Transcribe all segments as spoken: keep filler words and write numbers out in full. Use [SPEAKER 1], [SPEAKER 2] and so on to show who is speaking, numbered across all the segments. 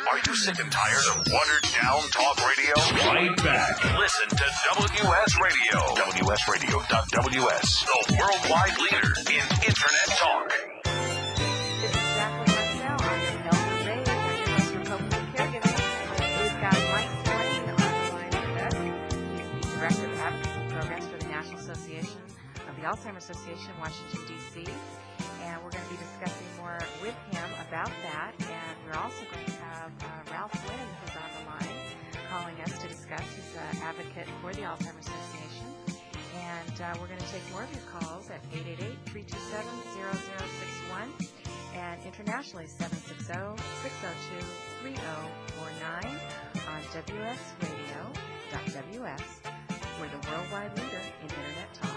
[SPEAKER 1] Are you sick and tired of watered-down talk radio? Fight back. Listen to W S Radio. W S Radio dot W S, the worldwide leader in Internet talk.
[SPEAKER 2] This is Jacqueline Marcel. I'm the Elder Ray, and your host for Coping with Caregiving. We've got Mike Swain on the line with us. He's the Director of Advocacy Programs for the National Association of the Alzheimer's Association in Washington, D C And we're going to be discussing more with him about that. And we're also going to have uh, Ralph Wynn, who's on the line, calling us to discuss. He's an advocate for the Alzheimer's Association. And uh, we're going to take more of your calls at eight eight eight, three two seven, zero zero six one. And internationally, seven six zero, six zero two, three zero four nine on W S Radio dot W S. We're the worldwide leader in Internet talk.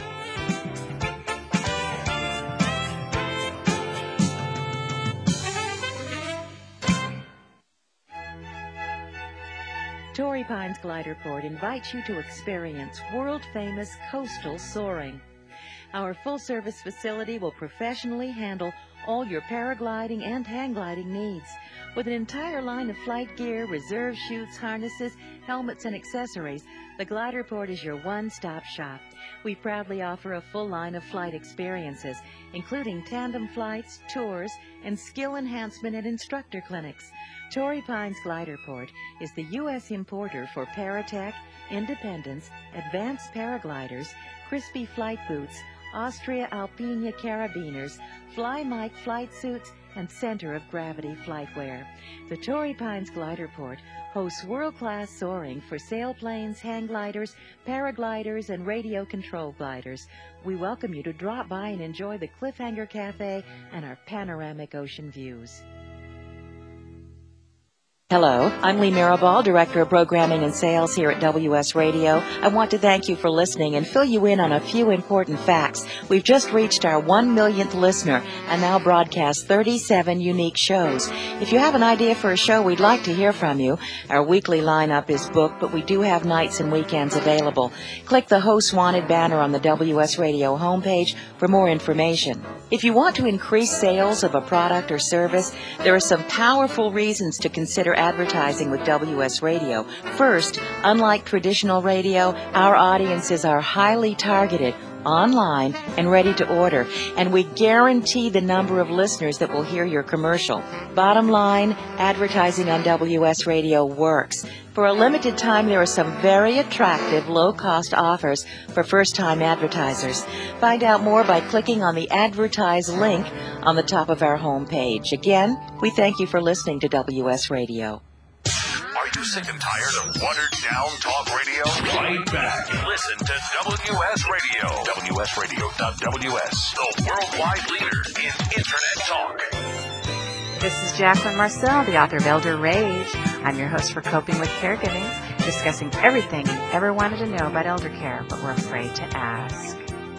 [SPEAKER 3] Torrey Pines Glider Port invites you to experience world-famous coastal soaring. Our full-service facility will professionally handle all your paragliding and hang gliding needs. With an entire line of flight gear, reserve chutes, harnesses, helmets, and accessories, the Glider Port is your one-stop shop. We proudly offer a full line of flight experiences, including tandem flights, tours, and skill enhancement and instructor clinics. Torrey Pines Glider Port is the U S importer for Paratech, Independence, Advanced Paragliders, Crispy Flight Boots, Austria Alpina Carabiners, Fly Mike flight suits, and Center of Gravity flightwear. The Torrey Pines Glider Port hosts world-class soaring for sailplanes, hang gliders, paragliders, and radio control gliders. We welcome you to drop by and enjoy the Cliffhanger Cafe and our panoramic ocean views. Hello, I'm Lee Mirabal, Director of Programming and Sales here at W S Radio. I want to thank you for listening and fill you in on a few important facts. We've just reached our one millionth listener and now broadcast thirty-seven unique shows. If you have an idea for a show, we'd like to hear from you. Our weekly lineup is booked, but we do have nights and weekends available. Click the Host Wanted banner on the W S Radio homepage for more information. If you want to increase sales of a product or service, there are some powerful reasons to consider advertising with W S Radio. First, unlike traditional radio, our audiences are highly targeted, online, and ready to order, and we guarantee the number of listeners that will hear your commercial. Bottom line, advertising on W S Radio works. For a limited time, there are some very attractive low-cost offers for first-time advertisers. Find out more by clicking on the Advertise link on the top of our homepage. Again, we thank you for listening to W S Radio.
[SPEAKER 1] Are you sick and tired of watered-down talk radio? Fight back. Listen to W S Radio. W S Radio dot W S, the worldwide leader in Internet talk.
[SPEAKER 2] This is Jacqueline Marcel, the author of Elder Rage. I'm your host for Coping with Caregiving, discussing everything you ever wanted to know about elder care, but were afraid to ask.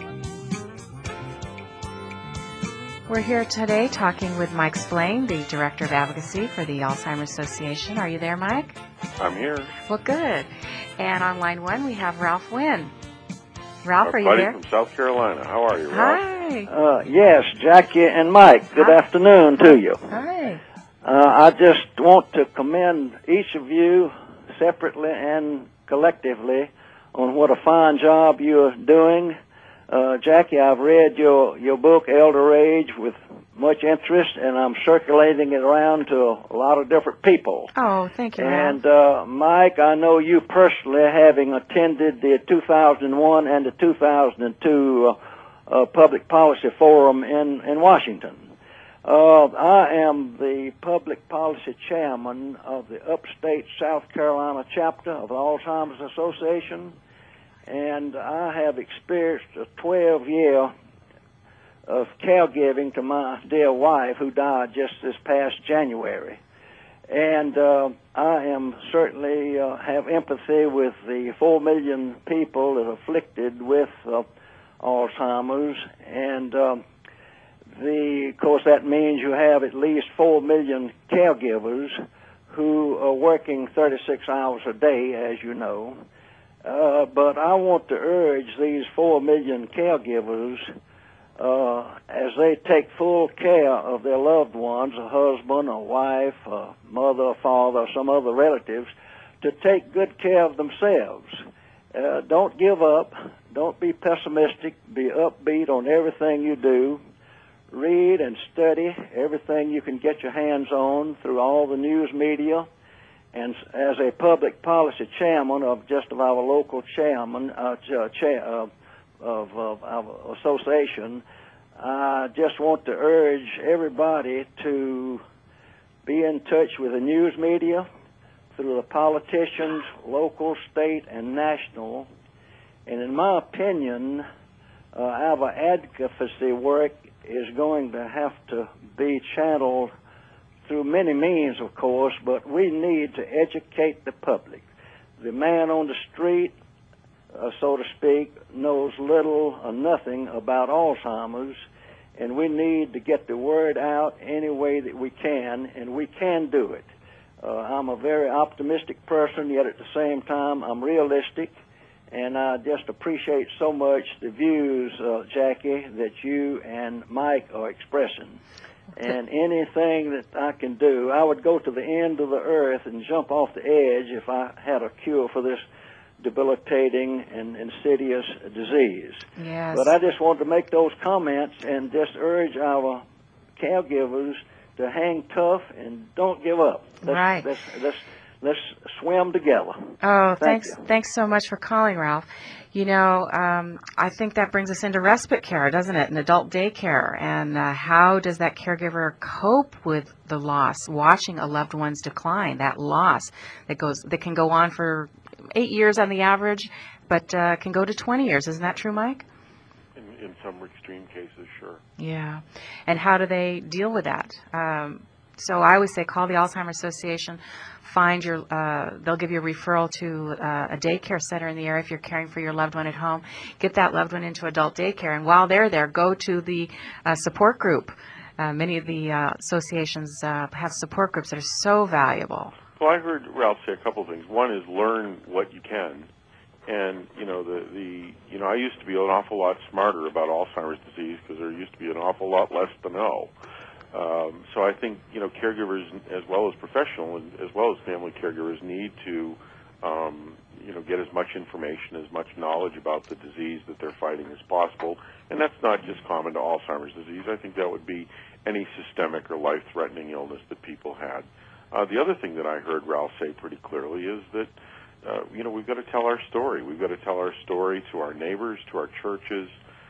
[SPEAKER 2] We're here today talking with Mike Splain, the Director of Advocacy for the Alzheimer's Association. Are you there, Mike?
[SPEAKER 4] I'm here.
[SPEAKER 2] Well, good. And on line one, we have Ralph Wynn. Ralph,
[SPEAKER 4] Our
[SPEAKER 2] are you
[SPEAKER 4] buddy
[SPEAKER 2] there?
[SPEAKER 4] from South Carolina. How are you, Ralph?
[SPEAKER 2] Hi.
[SPEAKER 5] Uh, yes, Jackie and Mike, good
[SPEAKER 2] Hi.
[SPEAKER 5] afternoon to you.
[SPEAKER 2] Hi.
[SPEAKER 5] Uh, I just want to commend each of you separately and collectively on what a fine job you're doing. Uh, Jackie, I've read your, your book, Elder Age, with much interest, and I'm circulating it around to a lot of different people.
[SPEAKER 2] Oh, thank you,
[SPEAKER 5] And,
[SPEAKER 2] Ralph.
[SPEAKER 5] uh, Mike, I know you personally, having attended the two thousand one and the two thousand two uh, uh, Public Policy Forum in, in Washington. Uh, I am the Public Policy Chairman of the Upstate South Carolina chapter of the Alzheimer's Association, and I have experienced a twelve-year of caregiving to my dear wife who died just this past January. And uh, I am certainly uh, have empathy with the four million people that are afflicted with uh, Alzheimer's, and uh, the, of course that means you have at least four million caregivers who are working thirty-six hours a day, as you know. Uh, but I want to urge these four million caregivers uh, as they take full care of their loved ones, a husband, a wife, a mother, a father, or some other relatives, to take good care of themselves. Uh, don't give up. Don't be pessimistic. Be upbeat on everything you do. Read and study everything you can get your hands on through all the news media. And as a public policy chairman of just of our local chairman uh, ch- chair, uh, of, of our association, I just want to urge everybody to be in touch with the news media, through the politicians, local, state, and national. And in my opinion, uh, our advocacy work is going to have to be channeled through many means, of course, but we need to educate the public. The man on the street, uh, so to speak, knows little or nothing about Alzheimer's, and we need to get the word out any way that we can, and we can do it. Uh, I'm a very optimistic person, yet at the same time I'm realistic, and I just appreciate so much the views, uh, Jackie, that you and Mike are expressing. And anything that I can do, I would go to the end of the earth and jump off the edge if I had a cure for this debilitating and insidious disease.
[SPEAKER 2] Yes.
[SPEAKER 5] But I just wanted to make those comments and just urge our caregivers to hang tough and don't give up. Let's,
[SPEAKER 2] Right.
[SPEAKER 5] Let's, let's, let's swim together.
[SPEAKER 2] Oh,
[SPEAKER 5] Thank
[SPEAKER 2] thanks
[SPEAKER 5] you.
[SPEAKER 2] thanks so much for calling, Ralph. You know, um, I think that brings us into respite care, doesn't it, and adult daycare. And uh, how does that caregiver cope with the loss, watching a loved one's decline, that loss that goes that can go on for eight years on the average, but uh, can go to twenty years. Isn't that true, Mike?
[SPEAKER 4] In, in some extreme cases, sure.
[SPEAKER 2] Yeah. And how do they deal with that? Um, so I always say call the Alzheimer's Association. Find your, uh, they'll give you a referral to uh, a daycare center in the area if you're caring for your loved one at home. Get that loved one into adult daycare, and while they're there, go to the uh, support group. Uh, many of the uh, associations uh, have support groups that are so valuable.
[SPEAKER 4] Well, I heard Ralph say a couple of things. One is learn what you can, and you know the the you know I used to be an awful lot smarter about Alzheimer's disease because there used to be an awful lot less to know. Um, so I think, you know, caregivers as well as professional and as well as family caregivers need to, um, you know, get as much information, as much knowledge about the disease that they're fighting as possible. And that's not just common to Alzheimer's disease. I think that would be any systemic or life-threatening illness that people had. Uh, the other thing that I heard Ralph say pretty clearly is that, uh, you know, we've got to tell our story. We've got to tell our story to our neighbors, to our churches,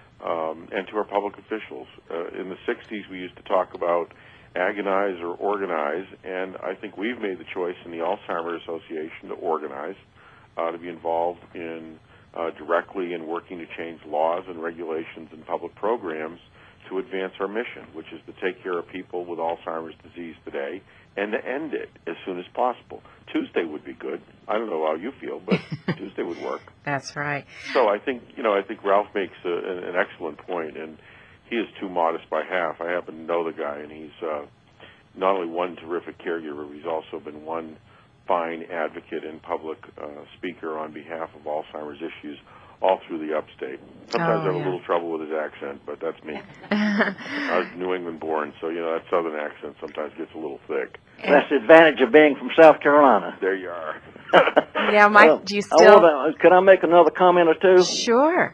[SPEAKER 4] Um, and to our public officials. Uh, in the sixties, we used to talk about agonize or organize, and I think we've made the choice in the Alzheimer's Association to organize, uh, to be involved in uh, directly in working to change laws and regulations and public programs to advance our mission, which is to take care of people with Alzheimer's disease today and to end it as soon as possible. Tuesday would be good. I don't know how you feel, but Tuesday would work.
[SPEAKER 2] That's right.
[SPEAKER 4] So I think, you know, I think Ralph makes a, an, an excellent point, and he is too modest by half. I happen to know the guy, and he's uh, not only one terrific caregiver, but he's also been one fine advocate and public uh, speaker on behalf of Alzheimer's issues all through the upstate. Sometimes
[SPEAKER 2] Oh,
[SPEAKER 4] I have
[SPEAKER 2] yeah.
[SPEAKER 4] a little trouble with his accent, but that's me. I was New England born, so, you know, that southern accent sometimes gets a little thick.
[SPEAKER 5] That's the advantage of being from South Carolina.
[SPEAKER 4] There you are.
[SPEAKER 2] Yeah, Mike,
[SPEAKER 5] Well,
[SPEAKER 2] do you
[SPEAKER 5] I
[SPEAKER 2] still?
[SPEAKER 5] wanna, can I make another comment or two?
[SPEAKER 2] Sure.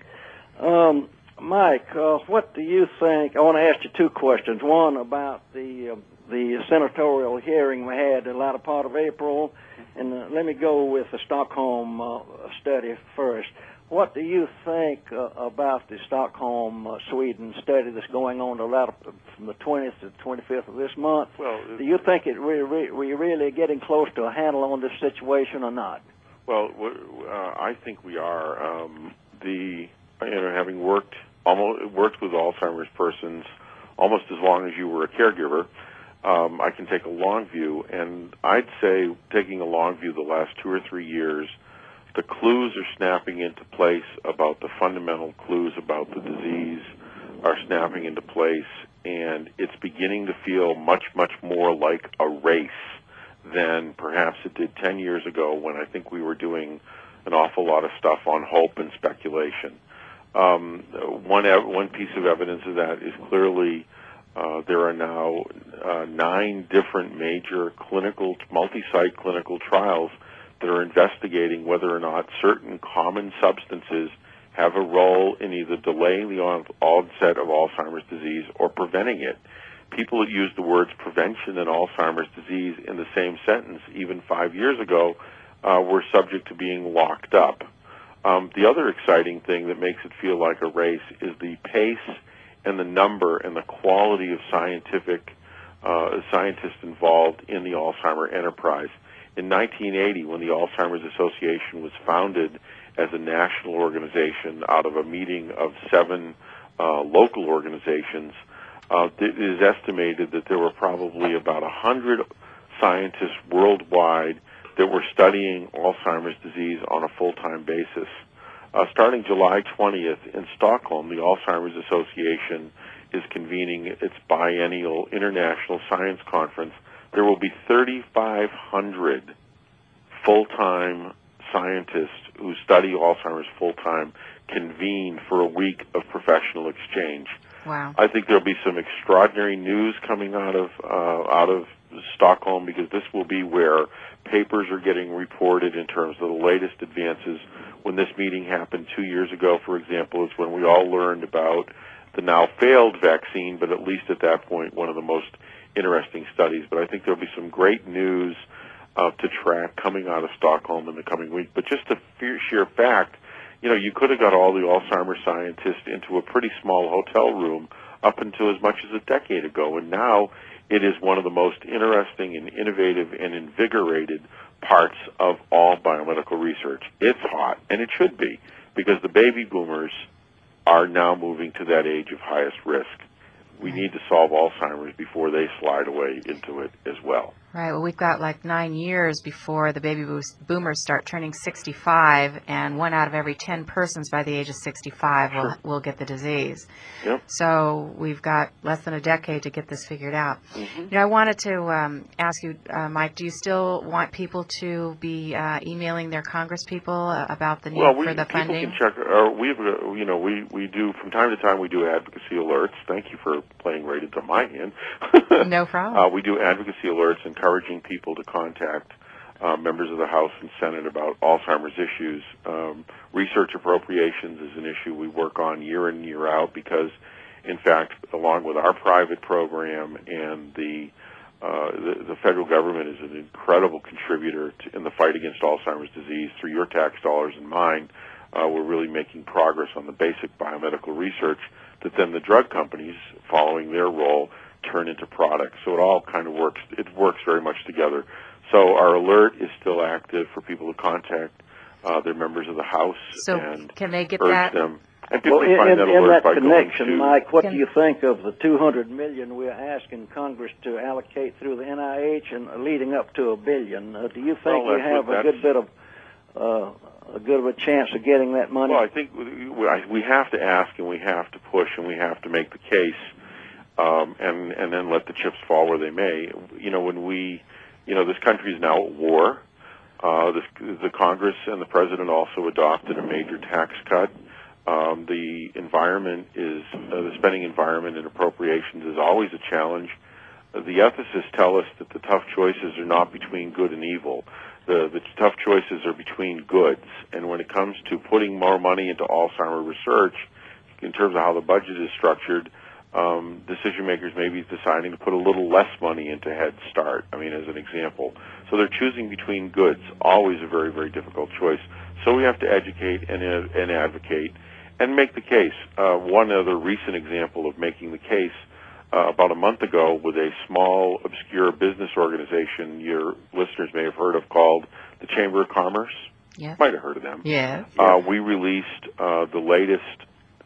[SPEAKER 5] Um, Mike, uh, what do you think? I want to ask you two questions. One about the uh, the senatorial hearing we had in the latter part of April, and uh, let me go with the Stockholm uh, study first. What do you think uh, about the Stockholm, uh, Sweden study that's going on the latter, from the twentieth to the twenty-fifth of this month?
[SPEAKER 4] Well,
[SPEAKER 5] Do you think it we re, we really getting close to a handle on this situation or not?
[SPEAKER 4] Well, uh, I think we are. Um, the you know, having worked almost worked with Alzheimer's persons almost as long as you were a caregiver, um, I can take a long view, and I'd say taking a long view the last two or three years, the clues are snapping into place about the fundamental clues about the disease are snapping into place, and it's beginning to feel much, much more like a race than perhaps it did ten years ago when I think we were doing an awful lot of stuff on hope and speculation. Um, one ev- one piece of evidence of that is clearly uh, there are now uh, nine different major clinical, multi-site clinical trials that are investigating whether or not certain common substances have a role in either delaying the on- onset of Alzheimer's disease or preventing it. People that use the words prevention and Alzheimer's disease in the same sentence, even five years ago, uh, were subject to being locked up. Um, the other exciting thing that makes it feel like a race is the pace and the number and the quality of scientific uh, scientists involved in the Alzheimer enterprise. In nineteen eighty, when the Alzheimer's Association was founded as a national organization out of a meeting of seven uh, local organizations, uh, it is estimated that there were probably about one hundred scientists worldwide that were studying Alzheimer's disease on a full-time basis. Uh, starting July twentieth in Stockholm, the Alzheimer's Association is convening its biennial International Science Conference. There will be thirty-five hundred full-time scientists who study Alzheimer's full-time convene for a week of professional exchange.
[SPEAKER 2] Wow.
[SPEAKER 4] I think there'll be some extraordinary news coming out of uh, out of Stockholm, because this will be where papers are getting reported in terms of the latest advances. When this meeting happened two years ago, for example, is when we all learned about the now failed vaccine, but at least at that point, one of the most interesting studies. But I think there'll be some great news uh, to track coming out of Stockholm in the coming week. But just the sheer fact, you know, you could have got all the Alzheimer's scientists into a pretty small hotel room up until as much as a decade ago, and now it is one of the most interesting and innovative and invigorated parts of all biomedical research. It's hot, and it should be, because the baby boomers are now moving to that age of highest risk. We need to solve Alzheimer's before they slide away into it as well.
[SPEAKER 2] Right. Well, we've got like nine years before the baby boomers start turning sixty-five, and one out of every ten persons by the age of sixty-five will
[SPEAKER 4] Sure.
[SPEAKER 2] will get the disease.
[SPEAKER 4] Yep.
[SPEAKER 2] So we've got less than a decade to get this figured out.
[SPEAKER 4] Mm-hmm.
[SPEAKER 2] You know, I wanted to um, ask you, uh, Mike, do you still want people to be uh, emailing their Congress people uh, about the need
[SPEAKER 4] Well, we,
[SPEAKER 2] for the
[SPEAKER 4] people
[SPEAKER 2] funding?
[SPEAKER 4] can check. Uh, we have, uh, you know, we we do from time to time. We do advocacy alerts. Thank you for playing right into my hand.
[SPEAKER 2] No problem.
[SPEAKER 4] Uh, we do advocacy alerts, encouraging people to contact uh, members of the House and Senate about Alzheimer's issues. Um, research appropriations is an issue we work on year in, year out, because, in fact, along with our private program and the uh, the, the federal government is an incredible contributor to, in the fight against Alzheimer's disease through your tax dollars and mine. Uh, we're really making progress on the basic biomedical research that then the drug companies, following their role, turn into products. So it all kind of works. It works very much together. So our alert is still active for people to contact uh, their members of the House
[SPEAKER 2] So
[SPEAKER 4] and
[SPEAKER 2] can they get
[SPEAKER 4] urge
[SPEAKER 2] that?
[SPEAKER 4] them. And people
[SPEAKER 5] Well,
[SPEAKER 4] can
[SPEAKER 5] in,
[SPEAKER 4] find
[SPEAKER 5] in,
[SPEAKER 4] that
[SPEAKER 5] in
[SPEAKER 4] alert
[SPEAKER 5] that
[SPEAKER 4] by
[SPEAKER 5] connection,
[SPEAKER 4] going to.
[SPEAKER 5] Mike, what
[SPEAKER 2] Can-
[SPEAKER 5] do you think of the two hundred million dollars we're asking Congress to allocate through the N I H and leading up to a billion? Uh, do you think
[SPEAKER 4] Well,
[SPEAKER 5] we
[SPEAKER 4] that's
[SPEAKER 5] have
[SPEAKER 4] what-
[SPEAKER 5] a good bit of uh, a good of a chance of getting that money?
[SPEAKER 4] Well, I think we we have to ask and we have to push and we have to make the case, um, and and then let the chips fall where they may. You know, when we, you know, this country is now at war. Uh, this, the Congress and the President also adopted a major tax cut. Um, the environment is uh, the spending environment and appropriations is always a challenge. Uh, the ethicists tell us that the tough choices are not between good and evil. The, the tough choices are between goods. And when it comes to putting more money into Alzheimer research, in terms of how the budget is structured, um, decision makers may be deciding to put a little less money into Head Start, I mean, as an example. So they're choosing between goods, always a very, very difficult choice. So we have to educate and, uh, and advocate and make the case. Uh, one other recent example of making the case, uh, about a month ago with a small, obscure business organization your listeners may have heard of called the Chamber of Commerce.
[SPEAKER 2] Yes.
[SPEAKER 4] Might have heard of them.
[SPEAKER 2] Yes.
[SPEAKER 4] Uh, we released uh, the latest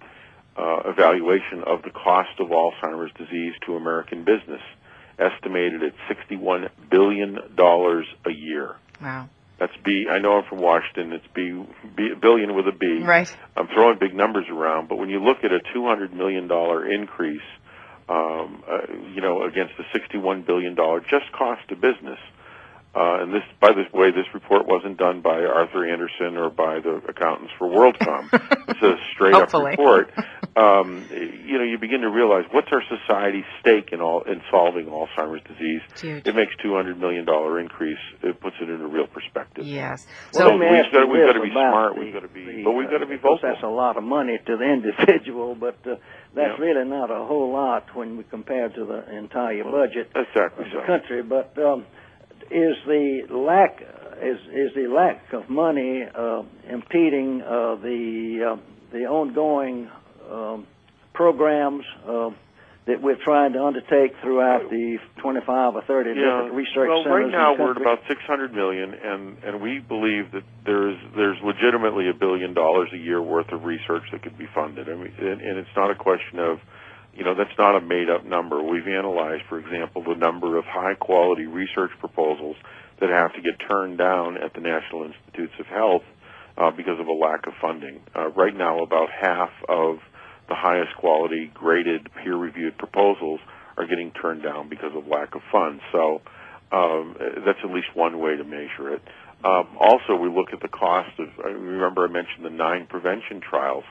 [SPEAKER 4] uh, evaluation of the cost of Alzheimer's disease to American business, estimated at sixty-one billion dollars a year.
[SPEAKER 2] Wow.
[SPEAKER 4] That's B. I know I'm from Washington. It's B, B billion with a B.
[SPEAKER 2] Right.
[SPEAKER 4] I'm throwing big numbers around, but when you look at a two hundred million dollars increase, um, uh, you know, against the sixty-one billion dollars just cost to business, Uh, and this, by the way, this report wasn't done by Arthur Anderson or by the accountants for WorldCom. It's a straight-up report. Um, you know, you begin to realize what's our society's stake in all in solving Alzheimer's disease.
[SPEAKER 2] Huge.
[SPEAKER 4] It makes two hundred million dollars increase. It puts it into real perspective.
[SPEAKER 2] Yes.
[SPEAKER 5] So
[SPEAKER 4] So
[SPEAKER 5] we've
[SPEAKER 4] got, we've got to be
[SPEAKER 5] about
[SPEAKER 4] smart.
[SPEAKER 5] the-
[SPEAKER 4] We've got to be,
[SPEAKER 5] the,
[SPEAKER 4] but we've got to be
[SPEAKER 5] of course,
[SPEAKER 4] vocal.
[SPEAKER 5] that's a lot of money to the individual, but uh, that's
[SPEAKER 4] Yeah.
[SPEAKER 5] really not a whole lot when we compare to the entire budget
[SPEAKER 4] Exactly
[SPEAKER 5] of
[SPEAKER 4] so.
[SPEAKER 5] the country. But um, is the lack is is the lack of money uh, impeding uh, the uh, the ongoing um, programs uh, that we're trying to undertake throughout the twenty-five or thirty different research
[SPEAKER 4] well,
[SPEAKER 5] centers?
[SPEAKER 4] right now
[SPEAKER 5] in the
[SPEAKER 4] we're at
[SPEAKER 5] country?
[SPEAKER 4] about six hundred million, and and we believe that there's there's legitimately a billion dollars a year worth of research that could be funded. I mean, and, and it's not a question of, you know, that's not a made-up number. We've analyzed, for example, the number of high-quality research proposals that have to get turned down at the National Institutes of Health uh, because of a lack of funding. Uh, right now, about half of the highest quality graded peer-reviewed proposals are getting turned down because of lack of funds. So um, that's at least one way to measure it. Um, also, we look at the cost of, I remember I mentioned the nine prevention trials.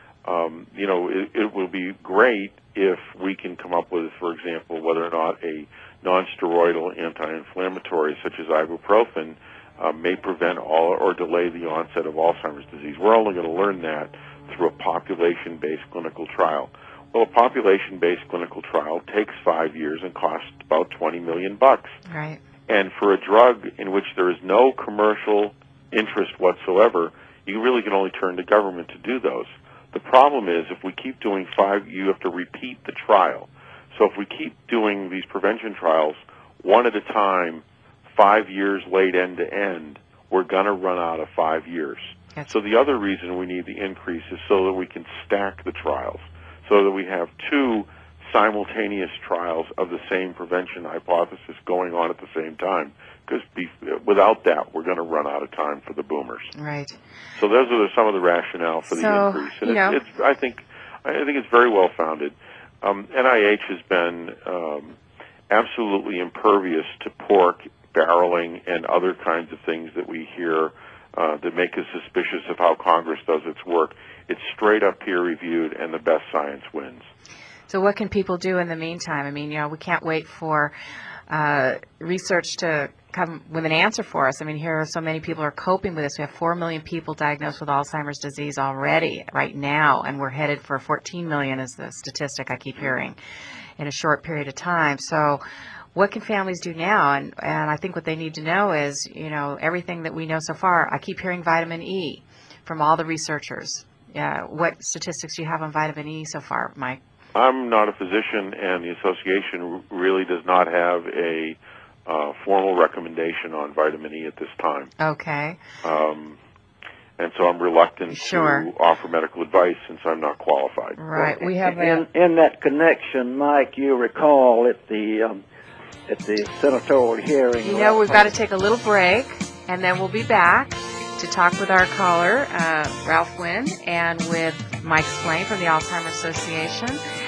[SPEAKER 4] Um, you know, it, it will be great if we can come up with, for example, whether or not a non-steroidal anti-inflammatory such as ibuprofen uh, may prevent all or delay the onset of Alzheimer's disease. We're only going to learn that through a population-based clinical trial. Well, a population-based clinical trial takes five years and costs about twenty million bucks.
[SPEAKER 2] Right.
[SPEAKER 4] And for a drug in which there is no commercial interest whatsoever, you really can only turn to government to do those. The problem is if we keep doing five, you have to repeat the trial. So if we keep doing these prevention trials one at a time, five years late end to end, we're going to run out of five years.
[SPEAKER 2] That's
[SPEAKER 4] So the other reason we need the increase is so that we can stack the trials, so that we have two simultaneous trials of the same prevention hypothesis going on at the same time. Because without that, we're going to run out of time for the boomers.
[SPEAKER 2] right.
[SPEAKER 4] So those are the, some of the rationale for the
[SPEAKER 2] So,
[SPEAKER 4] increase, and
[SPEAKER 2] you know-
[SPEAKER 4] it's, it's I think I think it's very well founded. Um, N I H has been um, absolutely impervious to pork barreling and other kinds of things that we hear uh, that make us suspicious of how Congress does its work. It's straight up peer reviewed, and the best science wins.
[SPEAKER 2] So what can people do in the meantime? I mean, you know, we can't wait for uh, research to come with an answer for us. I mean, here are so many people are coping with this. We have four million people diagnosed with Alzheimer's disease already right now, and we're headed for fourteen million is the statistic I keep hearing in a short period of time. So what can families do now? And, and I think what they need to know is, you know, everything that we know so far. I keep hearing vitamin E from all the researchers. Yeah, what statistics do you have on vitamin E so far, Mike?
[SPEAKER 4] I'm not a physician, and the association really does not have a uh, formal recommendation on vitamin E at this time.
[SPEAKER 2] Okay.
[SPEAKER 4] Um, and so I'm reluctant
[SPEAKER 2] Sure.
[SPEAKER 4] to offer medical advice since I'm not qualified.
[SPEAKER 2] Right. We have
[SPEAKER 5] in,
[SPEAKER 2] a,
[SPEAKER 5] in that connection, Mike, you recall at the um, at the senatorial hearing.
[SPEAKER 2] you know, we've got to take a little break, and then we'll be back to talk with our caller, uh, Ralph Wynn, and with Mike Splain from the Alzheimer's Association.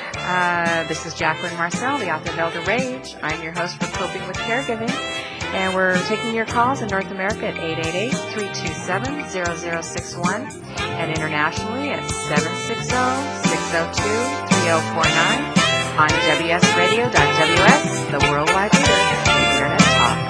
[SPEAKER 2] Uh, this is Jacqueline Marcel, the author of Elder Rage. I'm your host for Coping with Caregiving, and we're taking your calls in North America at eight eight eight, three two seven, zero zero six one and internationally at seven six zero, six zero two, three zero four nine on W S radio dot W S, the worldwide leader in Internet talk.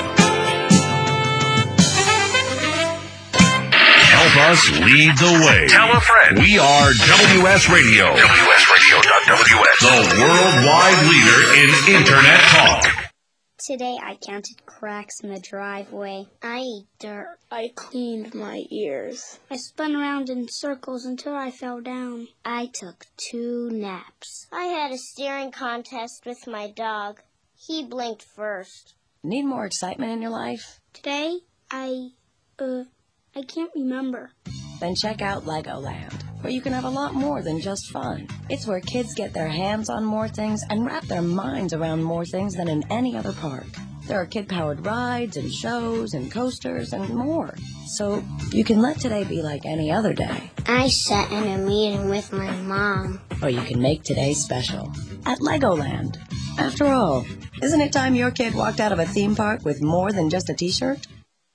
[SPEAKER 1] Help us lead the way. Tell a friend. We are W S Radio. W S radio dot W S. The worldwide leader in Internet talk.
[SPEAKER 6] Today I counted cracks in the driveway. I ate dirt.
[SPEAKER 7] I cleaned my ears.
[SPEAKER 6] I spun around in circles until I fell down. I took two naps.
[SPEAKER 8] I had a steering contest with my dog. He blinked first.
[SPEAKER 9] Need more excitement in your life?
[SPEAKER 6] Today, I, uh, I can't remember.
[SPEAKER 9] Then check out Legoland, where you can have a lot more than just fun. It's where kids get their hands on more things and wrap their minds around more things than in any other park. There are kid-powered rides and shows and coasters and more. So you can let today be like any other day.
[SPEAKER 6] I sat in a meeting with my mom.
[SPEAKER 9] Or you can make today special at Legoland. After all, Isn't it time your kid walked out of a theme park with more than just a t-shirt?